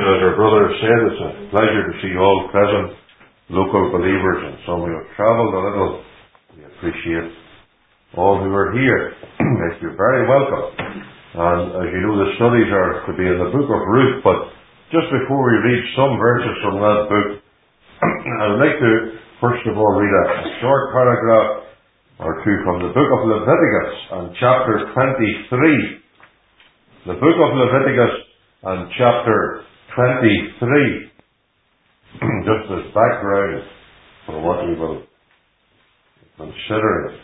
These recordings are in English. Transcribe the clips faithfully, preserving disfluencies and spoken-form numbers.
as our brother said, it's a pleasure to see all present, local believers and some who have travelled a little. We appreciate all who are here. Make you very welcome. And as you know, the studies are to be in the book of Ruth, but just before we read some verses from that book, I would like to first of all read a short paragraph or two from the book of Leviticus and chapter twenty-three. The book of Leviticus and chapter twenty-three, just as background for what we will consider.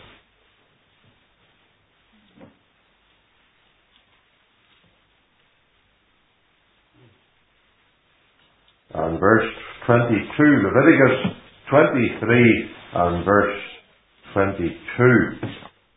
And verse twenty-two, Leviticus twenty-three and verse twenty-two.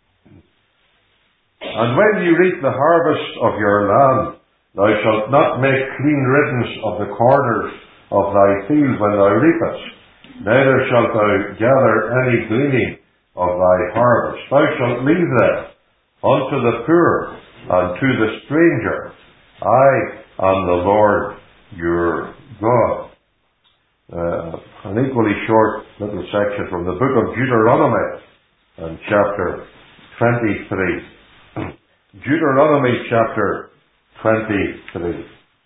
And when you reap the harvest of your land, thou shalt not make clean riddance of the corners of thy field when thou reapest, neither shalt thou gather any gleaning of thy harvest. Thou shalt leave them unto the poor and to the stranger. I am the Lord your God. Uh, an equally short little section from the book of Deuteronomy and chapter twenty-three. Deuteronomy chapter twenty-three.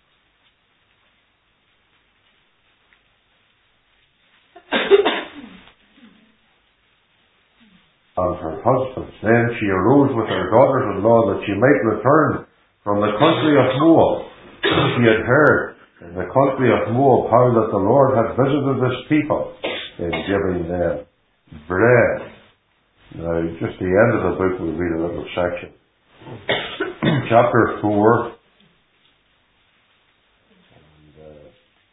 And her husband, then she arose with her daughters-in-law that she might return from the country of Moab. She had heard in the country of Moab how that the Lord had visited this people in giving them bread. Now, just the end of the book, we'll read a little section. Chapter four. And, uh,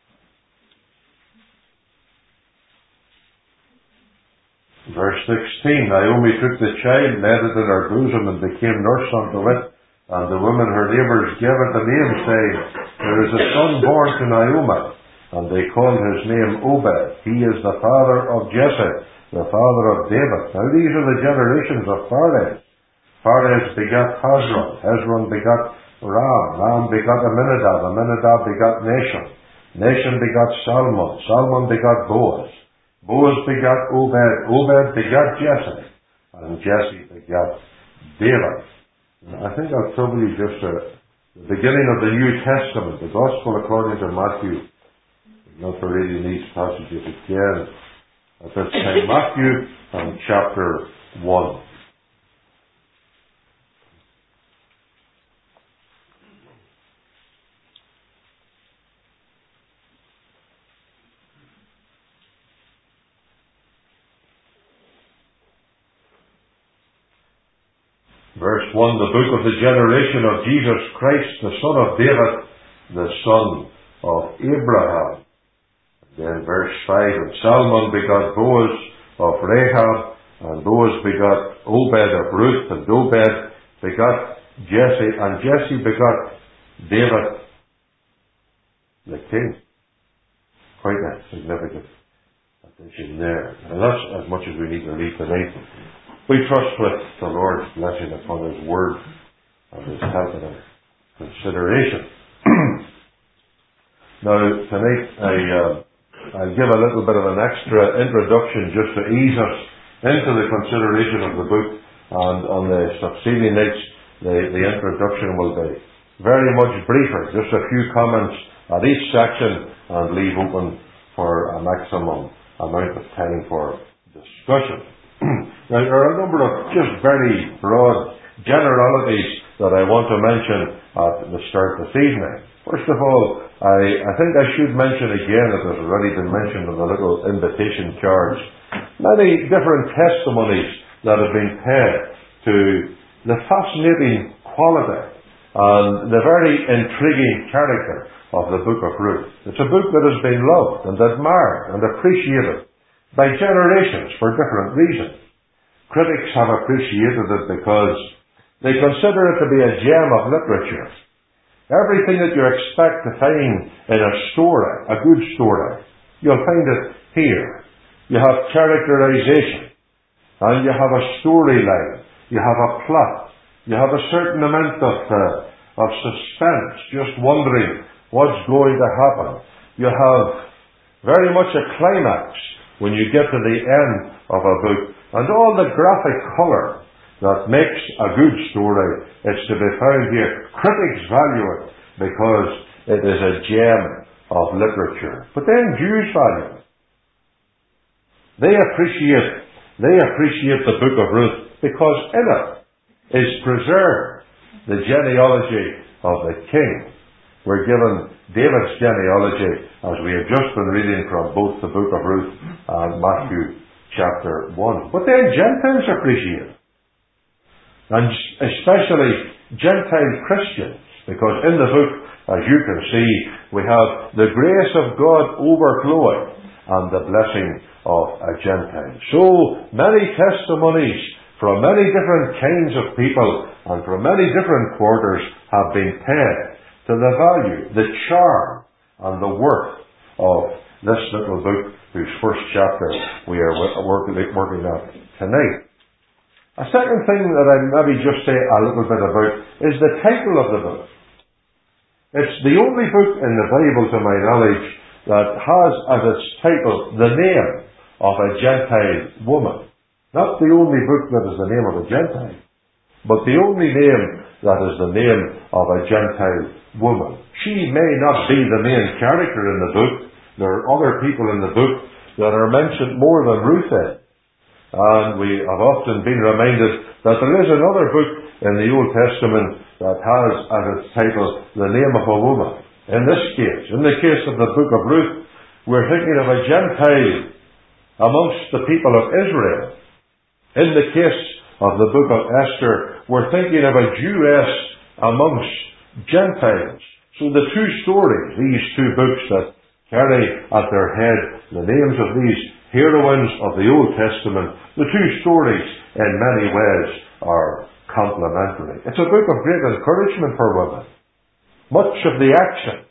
verse sixteen. Naomi took the child, laid it in her bosom, and became nurse unto it. And the women, her neighbours, gave it a name, saying, there is a son born to Naomi. And they called his name Obed. He is the father of Jesse, the father of David. Now these are the generations of Pharez. Pharez begat Hezron. Hezron begat Ram. Ram begat Aminadab. Aminadab begat Nashon. Nashon begat Salmon. Salmon begat Boaz. Boaz begat Obed. Obed begat Jesse. And Jesse begat David. I think I'll trouble you just at the beginning of the New Testament, the Gospel according to Matthew. Not for reading these passages again at this time. Matthew and chapter one. Verse one, the book of the generation of Jesus Christ, the son of David, the son of Abraham. Then verse five, and Salmon begot Boaz of Rahab, and Boaz begot Obed of Ruth, and Obed begot Jesse, and Jesse begot David the king. Quite a significant addition there. And that's as much as we need to read tonight. We trust with the Lord's blessing upon His Word and His help in our consideration. Now, tonight I, uh, I'll give a little bit of an extra introduction just to ease us into the consideration of the book, and on the succeeding nights the, the introduction will be very much briefer, just a few comments at each section, and leave open for a maximum amount of time for discussion. Now, there are a number of just very broad generalities that I want to mention at the start this evening. First of all, I, I think I should mention again, it has already been mentioned in the little invitation cards, many different testimonies that have been paid to the fascinating quality and the very intriguing character of the book of Ruth. It's a book that has been loved and admired and appreciated by generations for different reasons. Critics have appreciated it because they consider it to be a gem of literature. Everything that you expect to find in a story, a good story, you'll find it here. You have characterization, and you have a storyline, you have a plot, you have a certain amount of, uh, of suspense, just wondering what's going to happen. You have very much a climax when you get to the end of a book, and all the graphic colour that makes a good story is to be found here. Critics value it because it is a gem of literature. But then Jews value it. They appreciate, they appreciate the book of Ruth because in it is preserved the genealogy of the king. We're given David's genealogy as we have just been reading from both the book of Ruth and Matthew chapter one. But then Gentiles appreciate it. And especially Gentile Christians, because in the book, as you can see, we have the grace of God overflowing and the blessing of a Gentile. So many testimonies from many different kinds of people and from many different quarters have been paid to the value, the charm, and the worth of this little book, whose first chapter we are working at tonight. A second thing that I'll maybe just say a little bit about is the title of the book. It's the only book in the Bible, to my knowledge, that has as its title the name of a Gentile woman. Not the only book that is the name of a Gentile, but the only name that is the name of a Gentile woman. She may not be the main character in the book. There are other people in the book that are mentioned more than Ruth is. And we have often been reminded that there is another book in the Old Testament that has as its title the name of a woman. In this case, in the case of the book of Ruth, we're thinking of a Gentile amongst the people of Israel. In the case of the book of Esther, we're thinking of a Jewess amongst Gentiles. So the two stories, these two books that carry at their head the names of these heroines of the Old Testament, the two stories in many ways are complementary. It's a book of great encouragement for women. Much of the action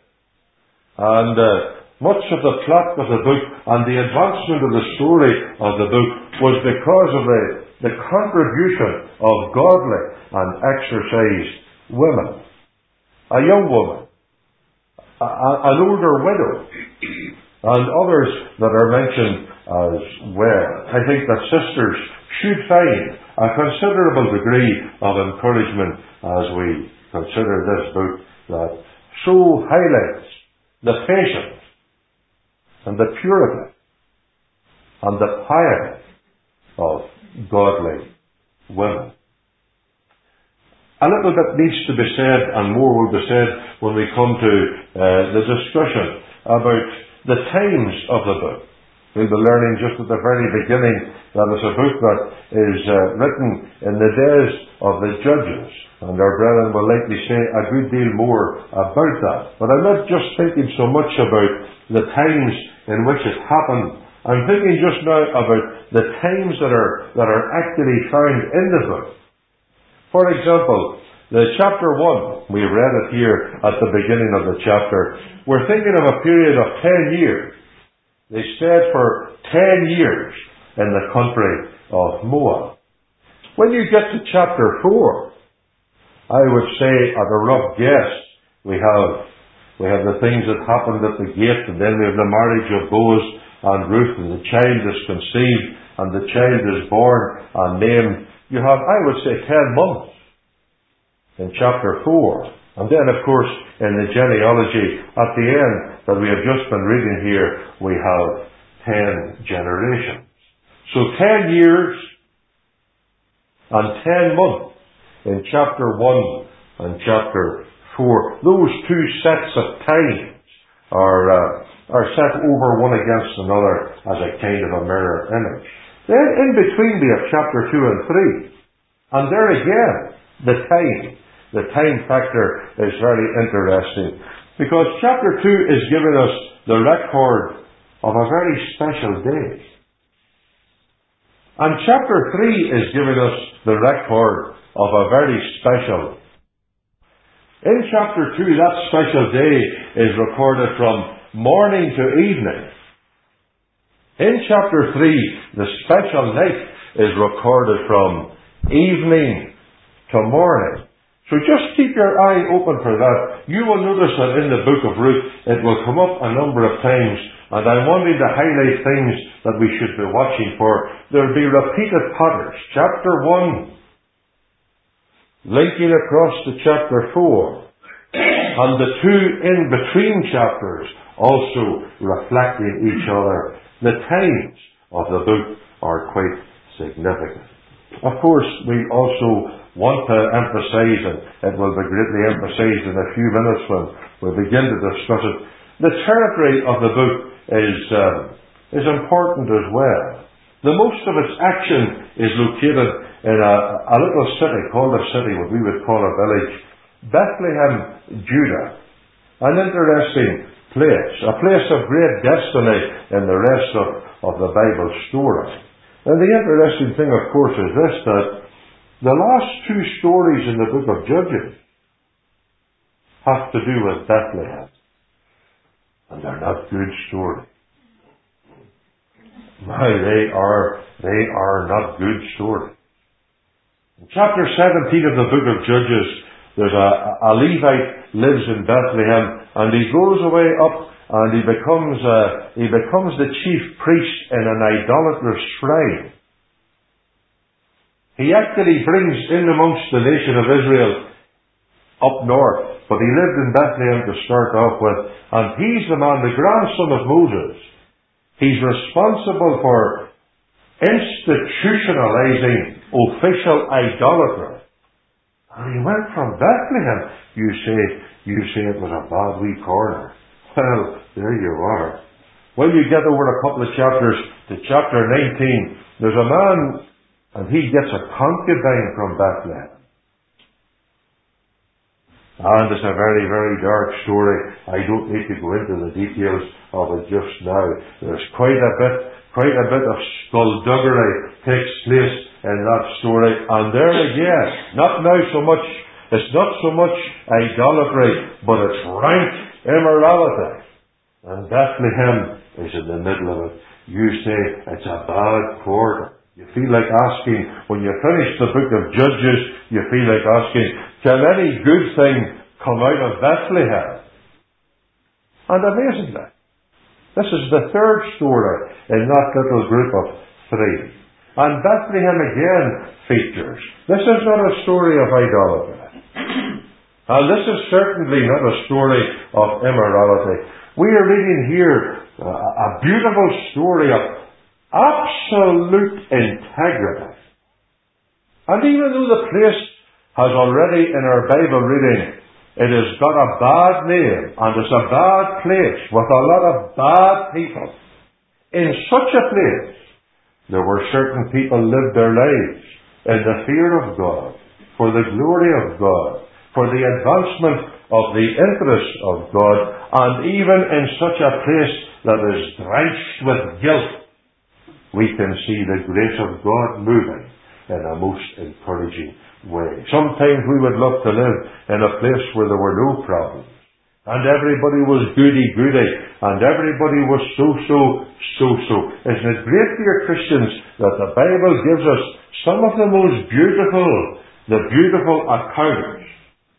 and uh, much of the plot of the book and the advancement of the story of the book was because of the, the contribution of godly and exercised women. A young woman, a, a, an older widow, and others that are mentioned as well. I think that sisters should find a considerable degree of encouragement as we consider this book that so highlights the patience and the purity and the piety of godly women. A little bit needs to be said, and more will be said when we come to uh, the discussion about the times of the book. We'll be learning just at the very beginning that it's a book that is uh, written in the days of the judges, and our brethren will likely say a good deal more about that. But I'm not just thinking so much about the times in which it happened. I'm thinking just now about the times that are that are actually found in the book. For example, the chapter one, we read it here at the beginning of the chapter. We're thinking of a period of ten years. They stayed for ten years in the country of Moab. When you get to chapter four, I would say at a rough guess, we have we have the things that happened at the gate, and then we have the marriage of Boaz and Ruth, and the child is conceived, and the child is born and named. You have, I would say, ten months in chapter four. And then, of course, in the genealogy, at the end that we have just been reading here, we have ten generations. So ten years and ten months in chapter one and chapter four. Those two sets of times are, uh, are set over one against another as a kind of a mirror image. Then in between we have chapter two and three. And there again, the time, the time factor is very interesting. Because chapter two is giving us the record of a very special day. And chapter three is giving us the record of a very special. In chapter two, that special day is recorded from morning to evening. In chapter three, the special night is recorded from evening to morning. So just keep your eye open for that. You will notice that in the book of Ruth, it will come up a number of times, and I'm wanting to highlight things that we should be watching for. There will be repeated patterns. Chapter one, linking across to chapter four, and the two in-between chapters also reflecting each other. The times of the book are quite significant. Of course, we also want to emphasize, and it will be greatly emphasized in a few minutes when we begin to discuss it, the territory of the book is, um, is important as well. The most of its action is located in a, a little city called a city, what we would call a village, Bethlehem, Judah. An interesting place, a place of great destiny in the rest of, of the Bible story. And the interesting thing, of course, is this, that the last two stories in the book of Judges have to do with Bethlehem. And they're not good stories. My, they are, they are not good stories. In chapter seventeen of the book of Judges, there's a, a Levite lives in Bethlehem, and he goes away up and he becomes, uh, he becomes the chief priest in an idolatrous shrine. He actually brings in amongst the nation of Israel up north, but he lived in Bethlehem to start off with, and he's the man, the grandson of Moses. He's responsible for institutionalizing official idolatry. And he went from Bethlehem. You say, you say it was a bad wee corner. Well, there you are. When you get over a couple of chapters to chapter nineteen, there's a man, and he gets a concubine from Bethlehem. And it's a very, very dark story. I don't need to go into the details of it just now. There's quite a bit, quite a bit of skullduggery takes place in that story. And there again, not now so much, it's not so much idolatry, but it's rank immorality. And Bethlehem is in the middle of it. You say, it's a bad quarter. You feel like asking, when you finish the book of Judges, you feel like asking, can any good thing come out of Bethlehem? And amazingly, this is the third story in that little group of three. And Bethlehem again features. This is not a story of idolatry. And this is certainly not a story of immorality. We are reading here a beautiful story of absolute integrity. And even though the place has already, in our Bible reading, it has got a bad name, and it's a bad place with a lot of bad people. In such a place, there were certain people lived their lives in the fear of God, for the glory of God, for the advancement of the interests of God, and even in such a place that is drenched with guilt, we can see the grace of God moving in a most encouraging way. Sometimes we would love to live in a place where there were no problems, and everybody was goody-goody, and everybody was so-so, so-so. Isn't it great, dear Christians, that the Bible gives us some of the most beautiful, the beautiful accounts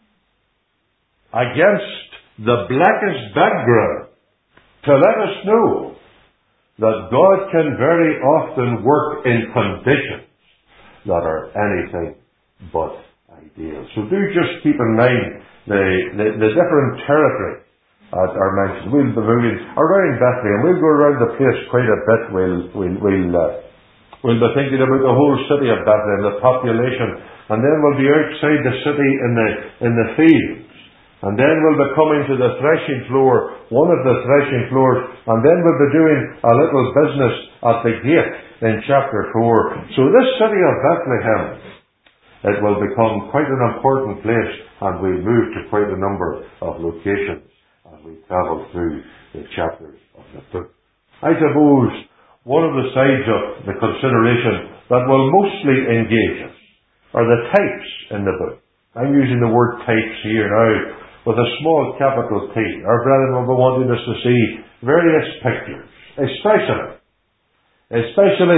against the blackest background to let us know that God can very often work in conditions that are anything but ideal. So do just keep in mind the, the, the different territories that are mentioned. We'll be moving around Bethlehem. We'll go around the place quite a bit. We'll, we'll, we'll, uh, we'll be thinking about the whole city of Bethlehem, the population, and then we'll be outside the city in the, in the fields. And then we'll be coming to the threshing floor, one of the threshing floors, and then we'll be doing a little business at the gate in chapter four. So this city of Bethlehem, it will become quite an important place, and we'll move to quite a number of locations as we travel through the chapters of the book. I suppose one of the sides of the consideration that will mostly engage us are the types in the book. I'm using the word types here now with a small capital T. Our brethren will be wanting us to see various pictures, especially, especially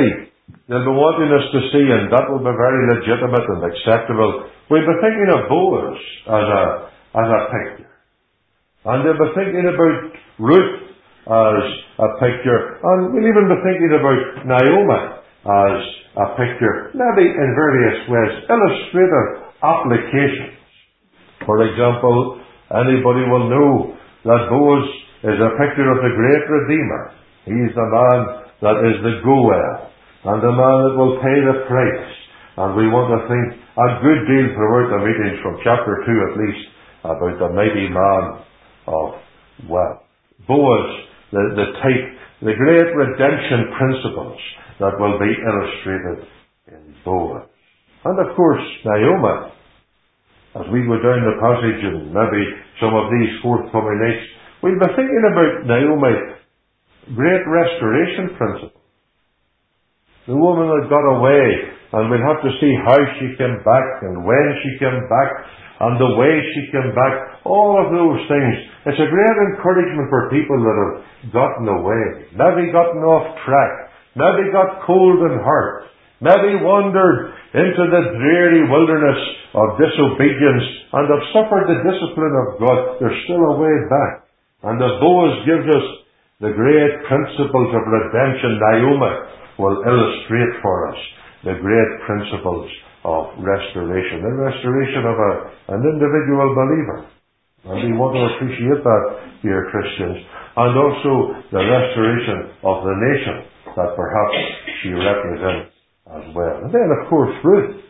They'll be wanting us to see, and that will be very legitimate and acceptable. We'll be thinking of Boaz as a, as a picture. And they'll be thinking about Ruth as a picture. And we'll even be thinking about Naomi as a picture. Maybe in various ways. Illustrative applications. For example, anybody will know that Boaz is a picture of the great Redeemer. He's the man that is the Goel, and the man that will pay the price. And we want to think a good deal throughout the meetings, from chapter two at least, about the mighty man of wealth. Boaz, the, the type, the great redemption principles that will be illustrated in Boaz. And of course, Naomi. As we go down the passage and maybe some of these forthcoming nights, we'll be thinking about Naomi's great restoration principle. The woman that got away, and we'll have to see how she came back, and when she came back, and the way she came back, all of those things. It's a great encouragement for people that have gotten away, maybe gotten off track, maybe got cold in heart, maybe wandered into the dreary wilderness of disobedience and have suffered the discipline of God. There's still a way back. And as Boaz gives us the great principles of redemption, Naomi will illustrate for us the great principles of restoration, the restoration of a, an individual believer. And we want to appreciate that, dear Christians, and also the restoration of the nation that perhaps she represents as well. And then, of course, Ruth.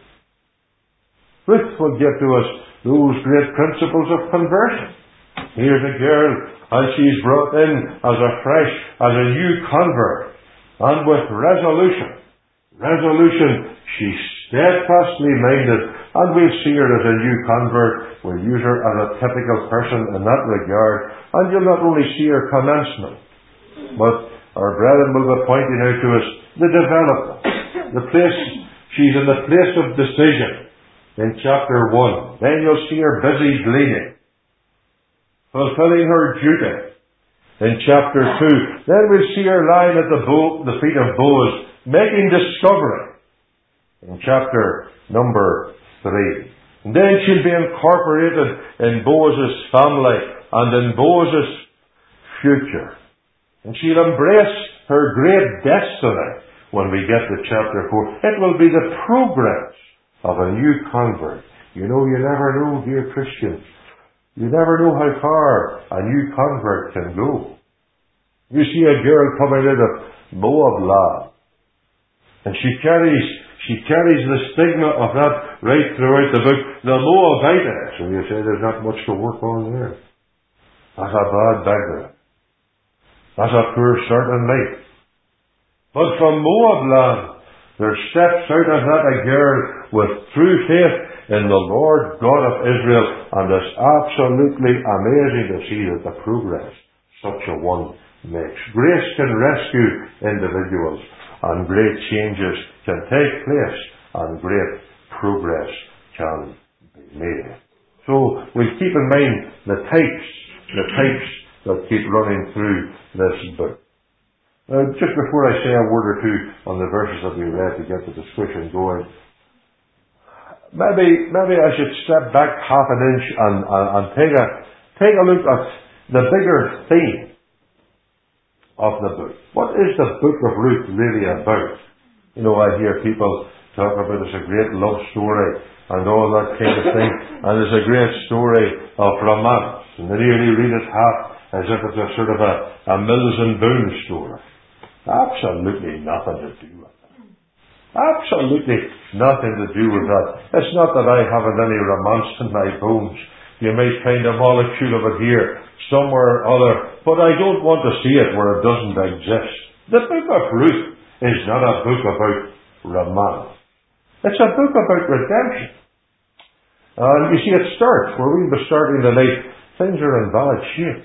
Ruth will give to us those great principles of conversion. Here's a girl, and she's brought in as a fresh, as a new convert, and with resolution. Resolution, she's steadfastly minded, and we'll see her as a new convert. We'll use her as a typical person in that regard, and you'll not only see her commencement, but our brethren will be pointing out to us the development, the place, she's in the place of decision in chapter one. Then you'll see her busy gleaning, fulfilling her duty in chapter two. Then we'll see her lying at the, Bo- the feet of Boaz, making discovery in chapter number three. And then she'll be incorporated in Boaz's family and in Boaz's future. And she'll embrace her great destiny when we get to chapter four. It will be the progress of a new convert. You know, you never know, dear Christians. You never know how far a new convert can go. You see a girl coming out of Moab land, and she carries she carries the stigma of that right throughout the book. The Moabitess. So you say there's not much to work on there. That's a bad beggar. That's a poor start in life. But from Moab land, there steps out of that a girl with true faith in the Lord God of Israel, and it's absolutely amazing to see that the progress such a one makes. Grace can rescue individuals, and great changes can take place, and great progress can be made. So we keep in mind the types, the types that keep running through this book. Uh, just before I say a word or two on the verses that we read to get the discussion going, maybe maybe I should step back half an inch and, and, and take a take a look at the bigger theme of the book. What is the book of Ruth really about? You know, I hear people talk about it's a great love story and all that kind of thing, and it's a great story of romance, and they really read it half as if it's a sort of a, a Mills and Boon story. Absolutely nothing to do with that. Absolutely nothing to do with that. It's not that I haven't any romance in my bones. You may find a molecule of it here, somewhere or other, but I don't want to see it where it doesn't exist. The book of Ruth is not a book about romance. It's a book about redemption. And you see, it starts where we'll be starting tonight. Things are in bad shape.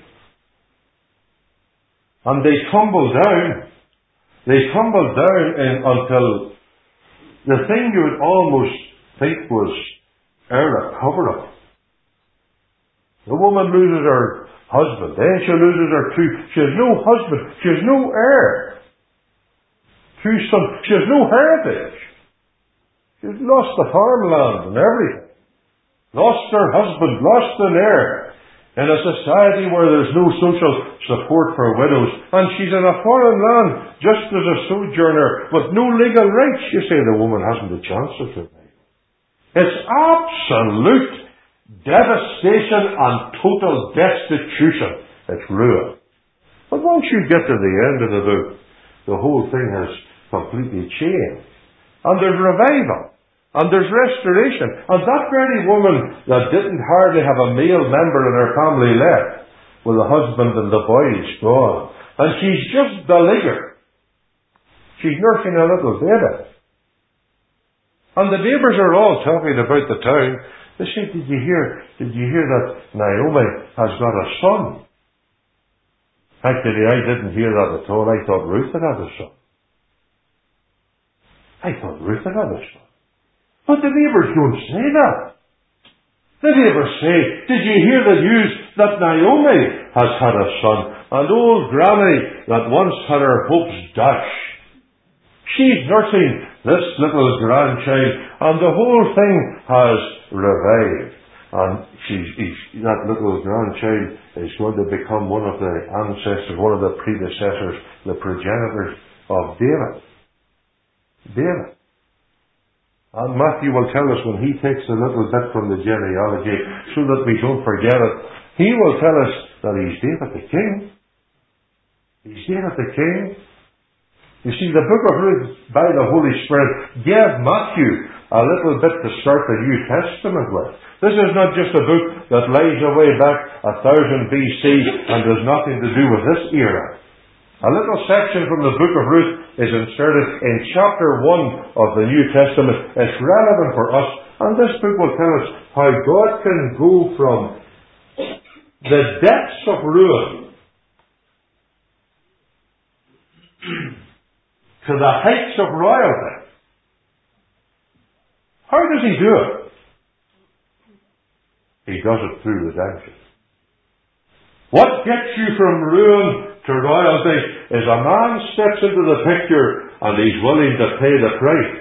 And they tumble down. They tumble down in, until the thing you would almost think was irrecoverable. The woman loses her husband. Then she loses her two. She has no husband. She has no heir. two sons. She has no heritage. She's lost the farmland and everything. Lost her husband, lost an heir. In a society where there's no social support for widows, and she's in a foreign land, just as a sojourner, with no legal rights. You say the woman hasn't a chance of survival. It's absolute devastation and total destitution. It's ruin. But once you get to the end of the book, the whole thing has completely changed. And there's revival. And there's restoration. And that very woman that didn't hardly have a male member in her family left, with the husband and the boys gone, and she's just beleaguered. She's nursing a little baby. And the neighbours are all talking about the town. They say, did you hear, did you hear that Naomi has got a son? Actually, I didn't hear that at all. I thought Ruth had had a son. I thought Ruth had had a son. But the neighbours don't say that. The neighbours say, did you hear the news that Naomi has had a son? And old Granny that once had her hopes dashed, she's nursing this little grandchild, and the whole thing has revived. And she's, he's, that little grandchild is going to become one of the ancestors, one of the predecessors, the progenitors of David. David. And Matthew will tell us when he takes a little bit from the genealogy, so that we don't forget it, he will tell us that he's David the King. He's David the King. You see, the book of Ruth, by the Holy Spirit, gave Matthew a little bit to start the New Testament with. This is not just a book that lies away back a thousand B C and has nothing to do with this era. A little section from the book of Ruth is inserted in chapter one of the New Testament. It's relevant for us, and this book will tell us how God can go from the depths of ruin to the heights of royalty. How does he do it? He does it through redemption. What gets you from ruin to royalty is a man steps into the picture and he's willing to pay the price.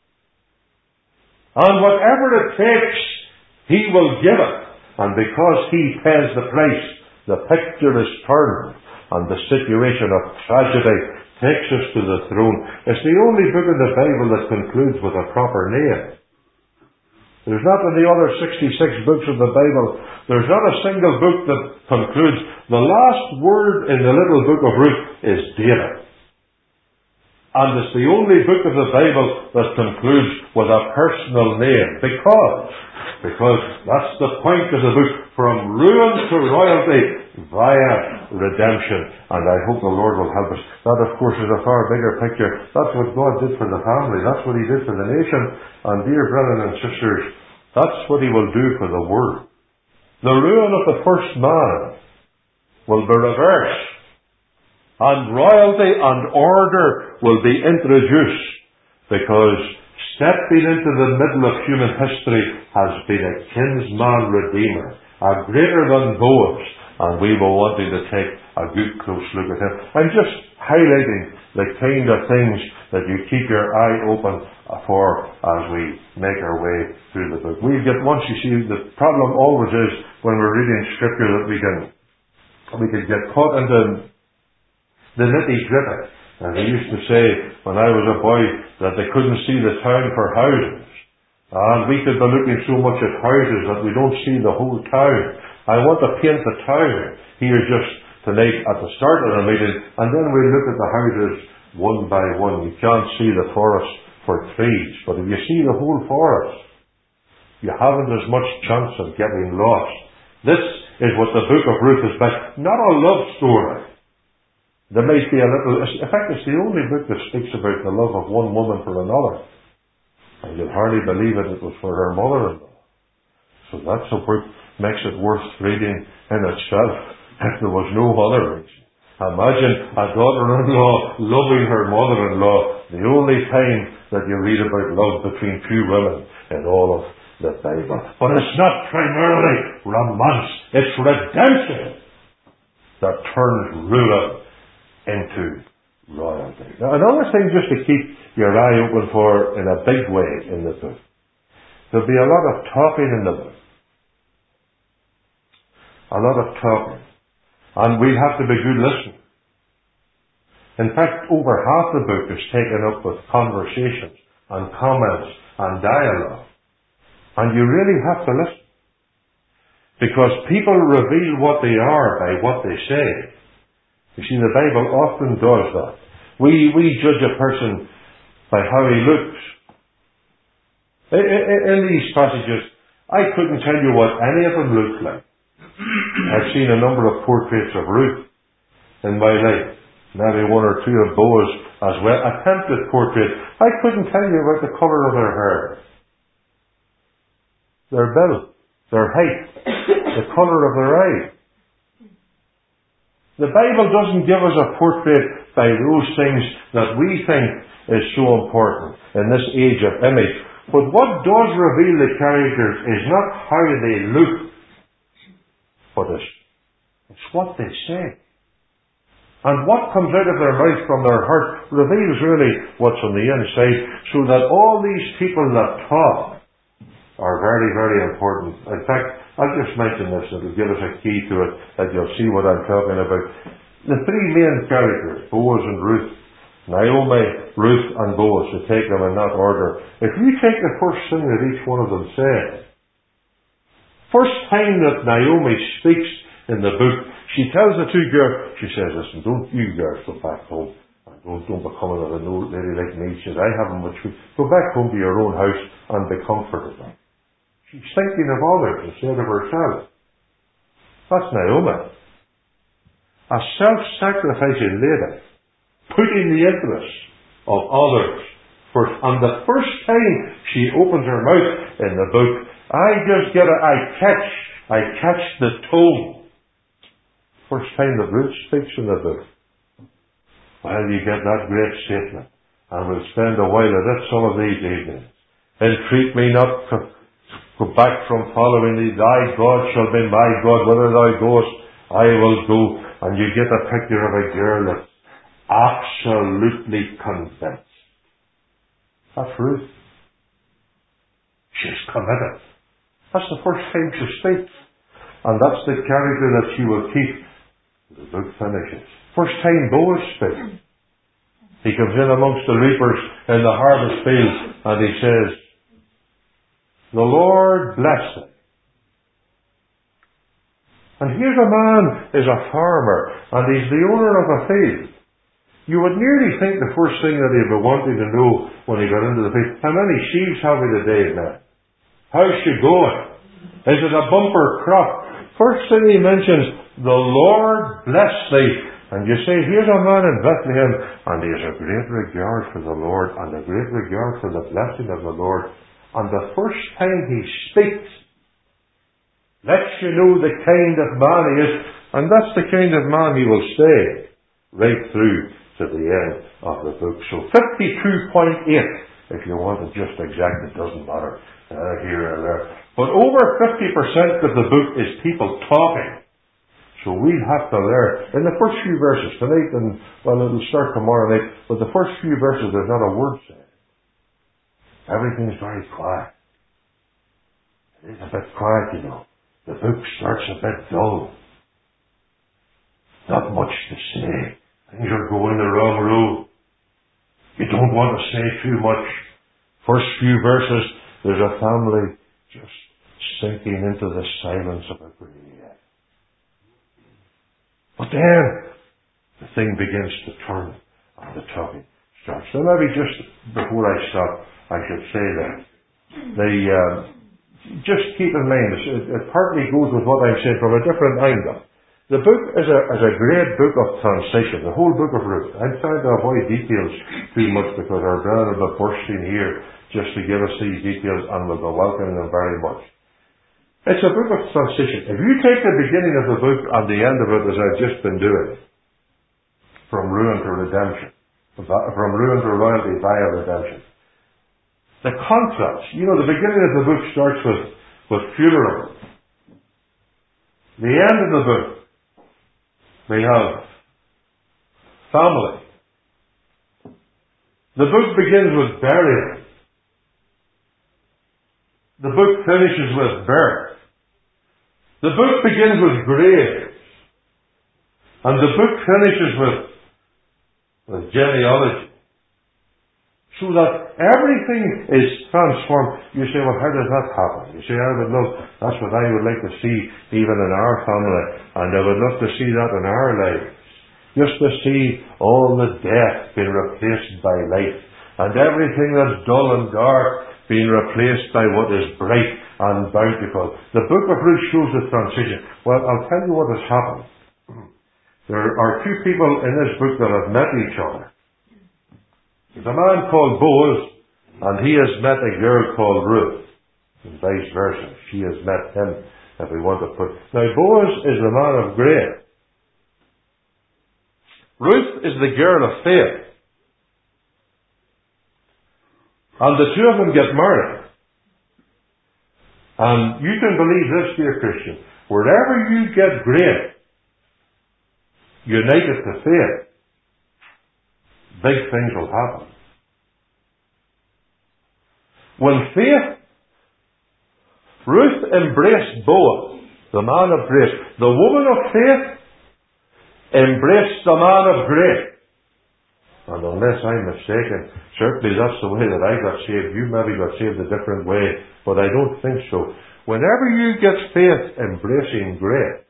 And whatever it takes, he will give it. And because he pays the price, the picture is turned and the situation of tragedy takes us to the throne. It's the only book in the Bible that concludes with a proper name. There's not in the other sixty-six books of the Bible, there's not a single book that concludes. The last word in the little book of Ruth is David. And it's the only book of the Bible that concludes with a personal name. Because, because that's the point of the book. From ruin to royalty via redemption. And I hope the Lord will help us. That, of course, is a far bigger picture. That's what God did for the family. That's what he did for the nation. And dear brethren and sisters, that's what he will do for the world. The ruin of the first man will be reversed. And royalty and order will be introduced. Because stepping into the middle of human history has been a kinsman redeemer. A greater than Boaz, and we were wanting to take a good close look at him. I'm just highlighting the kind of things that you keep your eye open for as we make our way through the book. We get, once you see, the problem always is when we're reading scripture that we can we can get caught into the nitty-gritty. And they used to say when I was a boy that they couldn't see the town for houses. And we could be looking so much at houses that we don't see the whole town. I want to paint the town here just tonight at the start of the meeting, and then we look at the houses one by one. You can't see the forest for trees, but if you see the whole forest, you haven't as much chance of getting lost. This is what the book of Ruth is about. Not a love story. There may be a little, in fact it's the only book that speaks about the love of one woman for another. And you'll hardly believe it, it was for her mother-in-law. So that's a book makes it worth reading in itself, if there was no other reason. Imagine a daughter-in-law loving her mother-in-law, the only time that you read about love between two women in all of the Bible. But it's not primarily romance, it's redemption that turns ruin into royalty. Now, another thing just to keep your eye open for in a big way in the book. There'll be a lot of talking in the book. A lot of talking. And we have to be good listeners. In fact, over half the book is taken up with conversations and comments and dialogue. And you really have to listen. Because people reveal what they are by what they say. You see, the Bible often does that. We, we judge a person by how he looks. In, in, in these passages, I couldn't tell you what any of them looked like. I've seen a number of portraits of Ruth in my life. Maybe one or two of Boaz as well. Attempted portraits. I couldn't tell you about the colour of their hair. Their build. Their height. The colour of their eyes. The Bible doesn't give us a portrait by those things that we think is so important in this age of image. But what does reveal the characters is not how they look, but it's, it's what they say. And what comes out of their mouth from their heart reveals really what's on the inside, so that all these people that talk are very, very important. In fact, I'll just mention this, it'll give us a key to it, that you'll see what I'm talking about. The three main characters, Boaz and Ruth, Naomi, Ruth and Boaz, to take them in that order. If you take the first thing that each one of them said, first time that Naomi speaks in the book, she tells the two girls, she says, listen, don't you girls go back home. And don't, don't be coming with an old lady like me. She says, I haven't much food. Go back home to your own house and be comforted. She's thinking of others instead of herself. That's Naomi. A self-sacrificing lady, putting the interests of others first. And the first time she opens her mouth in the book, I just get a, I catch, I catch the tone. First time that Ruth speaks in the book. Well, you get that great statement. And we'll spend a while at it some of these evenings. Entreat me not to go back from following thee. Thy God shall be my God. Whither thou goest, I will go. And you get a picture of a girl that's absolutely convinced. That's Ruth. She's committed. That's the first time she speaks. And that's the character that she will keep. The book finishes. First time Boaz speaks. He comes in amongst the reapers in the harvest field and he says, the Lord bless thee. And here's a man is a farmer and he's the owner of a field. You would nearly think the first thing that he'd be wanting to know when he got into the field, how many sheaves have we today, man? How's she going? Is it a bumper crop? First thing he mentions, the Lord bless thee. And you say, here's a man in Bethlehem, and he has a great regard for the Lord, and a great regard for the blessing of the Lord. And the first time he speaks, lets you know the kind of man he is, and that's the kind of man he will stay right through to the end of the book. So fifty-two point eight, if you want it just exact, it doesn't matter, uh, here or there. But over fifty percent of the book is people talking. So we have to learn. In the first few verses tonight, and well, it'll start tomorrow night, but the first few verses, there's not a word said. Everything's very quiet. It is a bit quiet, you know. The book starts a bit dull. Not much to say. Things are going the wrong road. You don't want to say too much. First few verses, there's a family just sinking into the silence of a grave. But then, the thing begins to turn and the talking starts. So maybe just before I stop, I should say that. The, uh, just keep in mind, it, it partly goes with what I'm saying from a different angle. The book is a, is a great book of transition, the whole book of Ruth. I'm trying to avoid details too much because our brother will be bursting here just to give us these details and we'll be welcoming them very much. It's a book of transition. If you take the beginning of the book and the end of it as I've just been doing, from ruin to redemption, from ruin to royalty via redemption, the contrast, you know, the beginning of the book starts with, with funeral. The end of the book, we have family. The book begins with burial. The book finishes with birth. The book begins with graves. And the book finishes with, with genealogy. So that everything is transformed. You say, well, how does that happen? You say, I would love, that's what I would like to see even in our family. And I would love to see that in our lives. Just to see all the death being replaced by life. And everything that's dull and dark being replaced by what is bright and bountiful. The book of Ruth shows the transition. Well, I'll tell you what has happened. There are two people in this book that have met each other. There's a man called Boaz, and he has met a girl called Ruth. And vice versa. She has met him, if we want to put. Now, Boaz is the man of grace. Ruth is the girl of faith. And the two of them get married. And you can believe this, dear Christian. Wherever you get grace, united to faith, big things will happen. When faith, Ruth embraced Boaz, the man of grace. The woman of faith embraced the man of grace. And unless I'm mistaken, certainly that's the way that I got saved. You maybe got saved a different way, but I don't think so. Whenever you get faith embracing grace,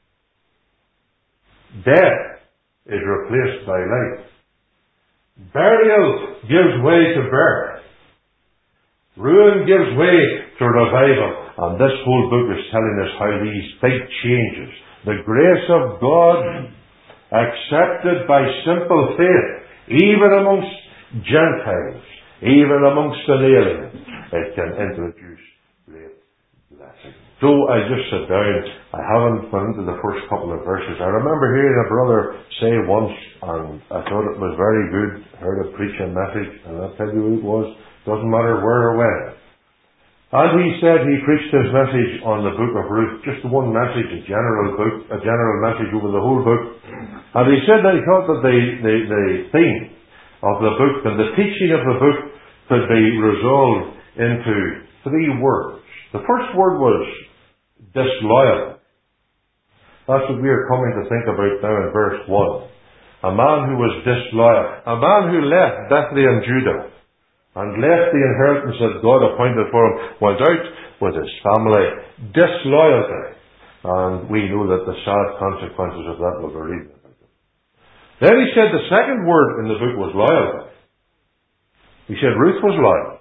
death is replaced by life. Burial gives way to birth. Ruin gives way to revival. And this whole book is telling us how these big changes, the grace of God accepted by simple faith, even amongst Gentiles, even amongst an alien, it can introduce great blessing. So I just sit down. I haven't gone into the first couple of verses. I remember hearing a brother say once, and I thought it was very good. Heard a preach a message, and I'll tell you who it was. Doesn't matter where or when. And he said he preached his message on the book of Ruth, just one message, a general book, a general message over the whole book. And he said that he thought that the, the, the theme of the book and the teaching of the book could be resolved into three words. The first word was disloyal. That's what we are coming to think about now in verse one. A man who was disloyal. A man who left Bethlehem, Judah, and left the inheritance that God appointed for him, went out with his family. Disloyalty. And we know that the sad consequences of that will be reading about them. Then he said the second word in the book was loyalty. He said Ruth was loyal.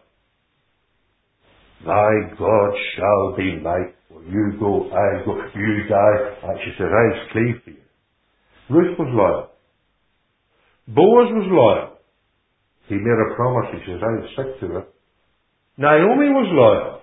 Thy God shall be light. Well, you go, I go, you die. And she said, I'll cleave to you. Ruth was loyal. Boaz was loyal. He made a promise. He says, I'll stick to it. Naomi was loyal.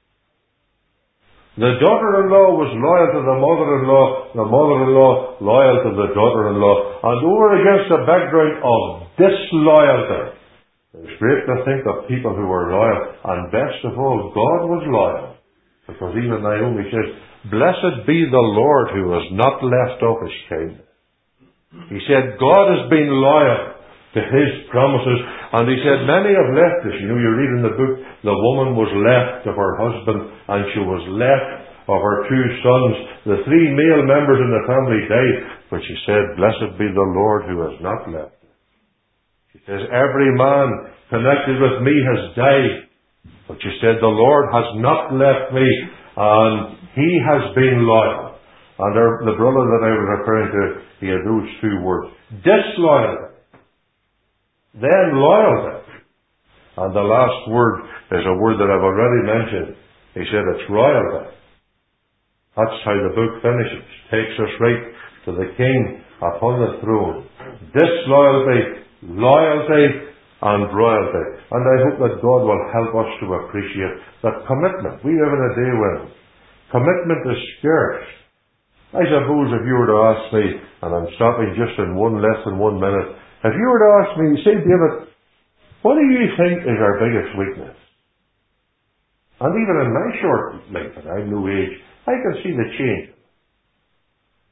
The daughter-in-law was loyal to the mother-in-law. The mother-in-law loyal to the daughter-in-law. And over against the background of disloyalty, it's great to think of people who were loyal. And best of all, God was loyal. Because even Naomi says, blessed be the Lord who has not left off his kindness. He said, God has been loyal to his promises. And he said, many have left us. You know, you read in the book, the woman was left of her husband, and she was left of her two sons. The three male members in the family died. But she said, blessed be the Lord who has not left us. She says, every man connected with me has died. But she said, the Lord has not left me, and he has been loyal. And our, the brother that I was referring to, he had those two words. Disloyalty. Then loyalty. And the last word is a word that I've already mentioned. He said it's royalty. That's how the book finishes. Takes us right to the king upon the throne. Disloyalty, loyalty, and royalty. And I hope that God will help us to appreciate that commitment. We live in a day when commitment is scarce. I suppose if you were to ask me, and I'm stopping just in one less than one minute, if you were to ask me, say, David, what do you think is our biggest weakness? And even in my short life, and I'm no age, I can see the change.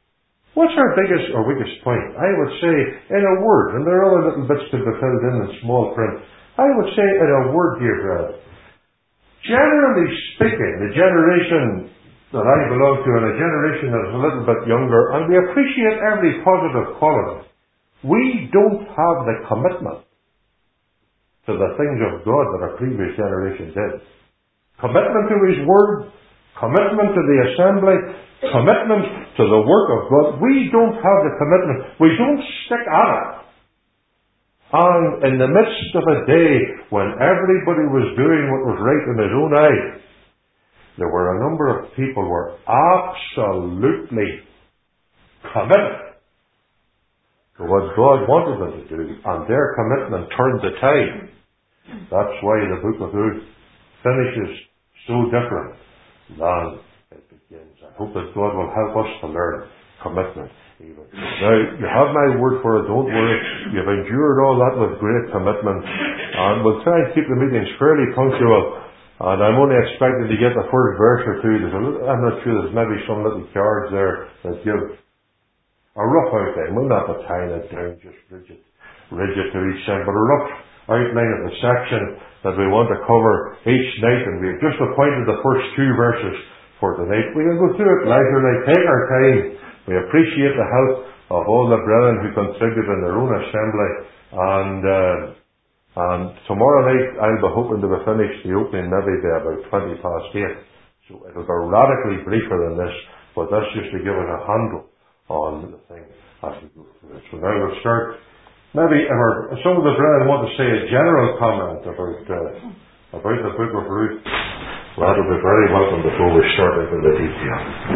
What's our biggest or weakest point? I would say, in a word, and there are other little bits to be filled in in small print, I would say, in a word, dear brethren, generally speaking, the generation that I belong to, and a generation that is a little bit younger, and we appreciate every positive quality, we don't have the commitment to the things of God that our previous generation did. Commitment to His Word, commitment to the assembly, commitment to the work of God. We don't have the commitment. We don't stick at it. And in the midst of a day when everybody was doing what was right in his own eyes, there were a number of people who were absolutely committed to what God wanted them to do, and their commitment turned the tide. That's why the book of Ruth finishes so different than it begins. I hope that God will help us to learn commitment even. Now, you have my word for it, don't worry. You've endured all that with great commitment, and we'll try and keep the meetings fairly punctual, and I'm only expecting to get the first verse or two. There's a little, I'm not sure, there's maybe some little cards there that give a rough outline. We'll not have tying it down just rigid, rigid to each side, but a rough outline of the section that we want to cover each night, and we've just appointed the first two verses for tonight. We can go through it leisurely, take our time. We appreciate the help of all the brethren who contribute in their own assembly, and uh, and tomorrow night I'll be hoping to be finished the opening maybe by about twenty past eight, so it'll be radically briefer than this, but that's just to give us a handle on the thing as we go through it. So now we'll start. Maybe if, our, if some of the brethren want to say a general comment about uh, about the book of Ruth, well, that'll be very welcome before we start into the detail.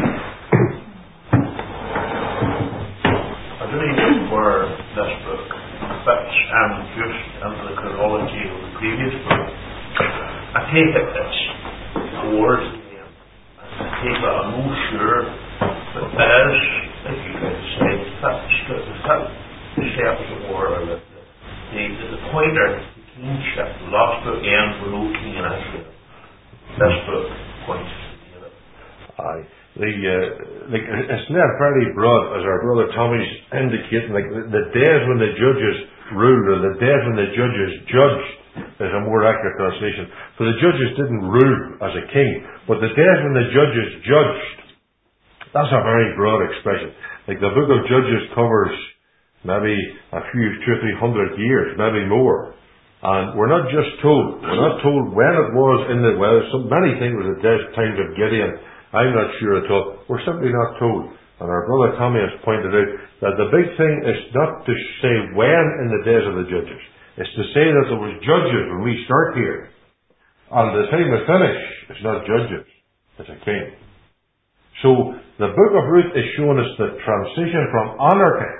I believe for this book fits and just into the chronology of the previous book. I take it it's towards the end. I take it I'm not sure, but as, like you guys say, it fits the the steps of war, or the, the, the, the pointer, the kingship. The last book ends with no king in Israel. This book points to David. Aye. The, uh, like, it's not very broad, as our brother Tommy's indicating. Like the, the days when the judges ruled, or the days when the judges judged, is a more accurate translation. For the judges didn't rule as a king, but the days when the judges judged, that's a very broad expression. Like the book of Judges covers maybe a few, two or three hundred years, maybe more. And we're not just told, we're not told when it was in the, well, so many things was the times of Gideon. I'm not sure at all. We're simply not told. And our brother Tommy has pointed out that the big thing is not to say when in the days of the judges. It's to say that there was judges when we start here. And the time we finish, it's not judges, it's a king. So, the book of Ruth is showing us the transition from anarchy,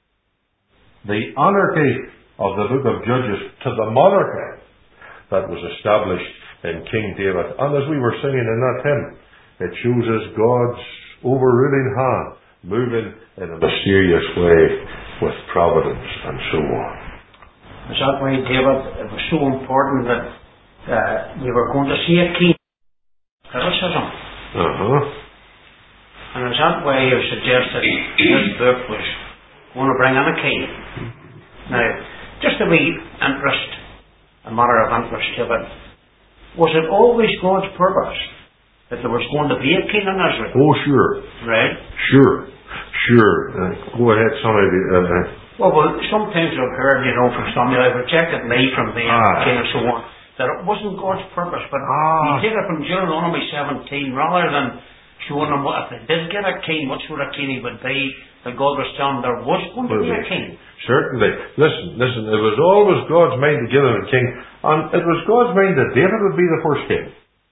the anarchy of the book of Judges, to the monarchy that was established in King David. And as we were singing in that hymn, it shows us God's overruling hand moving in a mysterious way with providence and so on. Is that why, David, it was so important that uh, we were going to see a king? Criticism. Uh-huh. And is that why you suggested this book was going to bring in a king? Now, just a wee interest, a matter of interest to it. Was it always God's purpose that there was going to be a king in Israel? Oh, sure. Right? Sure. Sure. Uh, go ahead, somebody. Uh, well, well, sometimes I've heard, you know, from somebody, I've rejected me from being ah. a king and so on, that it wasn't God's purpose, but ah. you take it from Deuteronomy seventeen, rather than showing them what, if they did get a king, what sort of king he would be, that God was telling them there was going to be a king. Certainly. Listen, listen, it was always God's mind to give him a king, and it was God's mind that David would be the first king.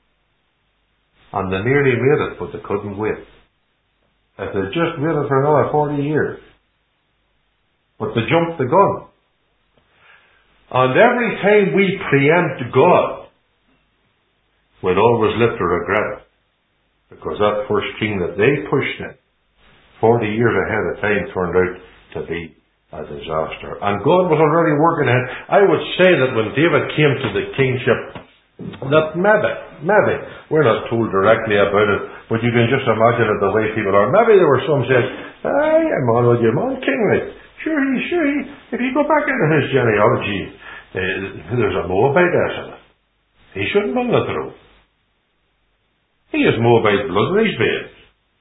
And they nearly made it, but they couldn't wait. If they just waited for another forty years. But they jumped the gun. And every time we preempt God, we'll always live to regret it. Because that first king that they pushed in, forty years ahead of time, turned out to be a disaster. And God was already working ahead. I would say that when David came to the kingship, that maybe, maybe, we're not told directly about it, but you can just imagine it the way people are. Maybe there were some said, Aye, I'm on with you, man, king, like. Sure, he, sure, he, if you go back into his genealogy, uh, there's a Moabite there, in it. He shouldn't be on the throne. He has Moabite blood in his veins.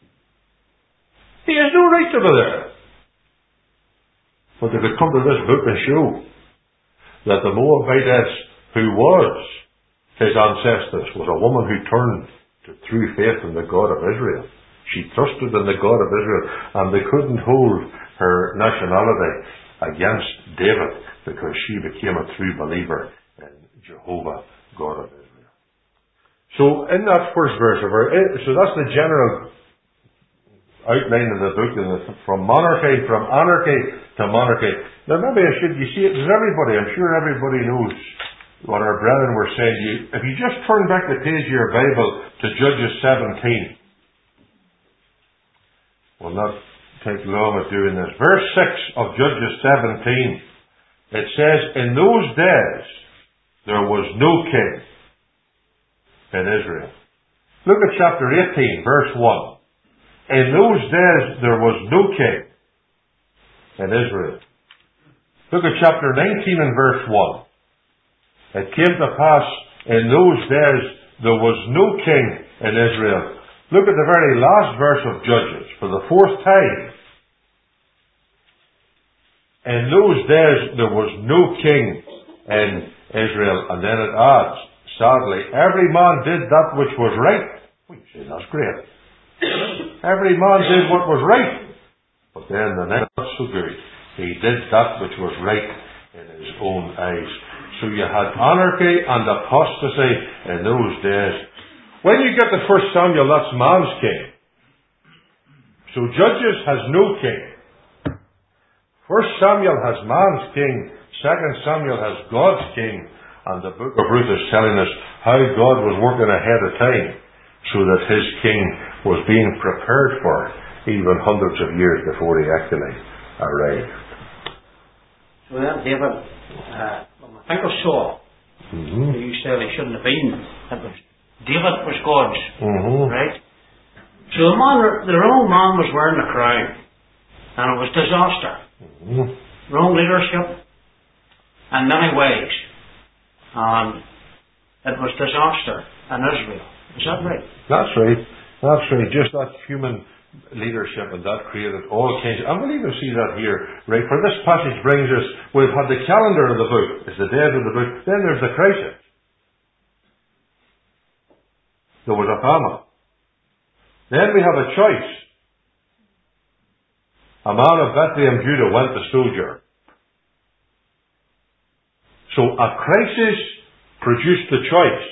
He has no right to be there. But they could come to this book and show that the Moabitess who was his ancestress was a woman who turned to true faith in the God of Israel. She trusted in the God of Israel, and they couldn't hold her nationality against David because she became a true believer in Jehovah, God of Israel. So in that first verse of her, so that's the general outline of the book, from monarchy, from anarchy to monarchy. Now maybe I should, you see it, there's everybody, I'm sure everybody knows what our brethren were saying to you. If you just turn back the page of your Bible to Judges seventeen, we'll not take long at doing this. Verse six of Judges seventeen, it says, in those days there was no king in Israel. Look at chapter eighteen, verse one. In those days there was no king in Israel. Look at chapter nineteen and verse one. It came to pass in those days there was no king in Israel. Look at the very last verse of Judges for the fourth time. In those days there was no king in Israel. And then it adds, sadly, every man did that which was right. We say that's great. Every man did what was right. But then the next, not so good. He did that which was right in his own eyes. So you had anarchy and apostasy in those days. When you get to First Samuel, that's man's king. So Judges has no king. First Samuel has man's king. Second Samuel has God's king. And the book of Ruth is telling us how God was working ahead of time so that his king was being prepared for even hundreds of years before he actually arrived. So then David, uh, I think of Saul, mm-hmm. who you said he shouldn't have been. It was, David was God's, mm-hmm. right? So the man, the wrong man was wearing the crown, and it was disaster. Mm-hmm. Wrong leadership, in many ways. And it was disaster in Israel. Is that right? That's right. That's right. Just that human leadership and that created all kinds. And we'll even see that here, right? For this passage brings us, we've had the calendar of the book, it's the days of the book, then there's the crisis. There was a famine. Then we have a choice. A man of Bethlehem, Judah, went to sojourn. So a crisis produced the choice.